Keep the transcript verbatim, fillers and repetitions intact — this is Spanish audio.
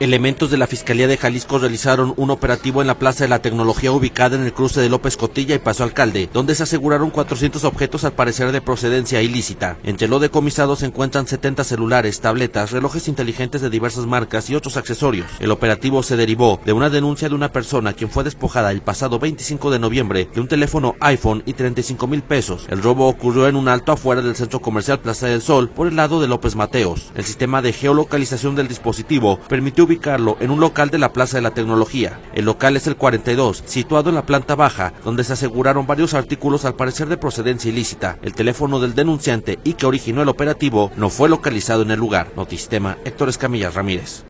Elementos de la Fiscalía de Jalisco realizaron un operativo en la Plaza de la Tecnología ubicada en el cruce de López Cotilla y Paso Alcalde, donde se aseguraron cuatrocientos objetos al parecer de procedencia ilícita. Entre lo decomisado se encuentran setenta celulares, tabletas, relojes inteligentes de diversas marcas y otros accesorios. El operativo se derivó de una denuncia de una persona quien fue despojada el pasado veinticinco de noviembre de un teléfono iPhone y treinta y cinco mil pesos. El robo ocurrió en un alto afuera del centro comercial Plaza del Sol, por el lado de López Mateos. El sistema de geolocalización del dispositivo permitió ubicarlo en un local de la Plaza de la Tecnología. El local es el cuarenta y dos, situado en la planta baja, donde se aseguraron varios artículos al parecer de procedencia ilícita. El teléfono del denunciante y que originó el operativo no fue localizado en el lugar. Notisistema, Héctor Escamilla Ramírez.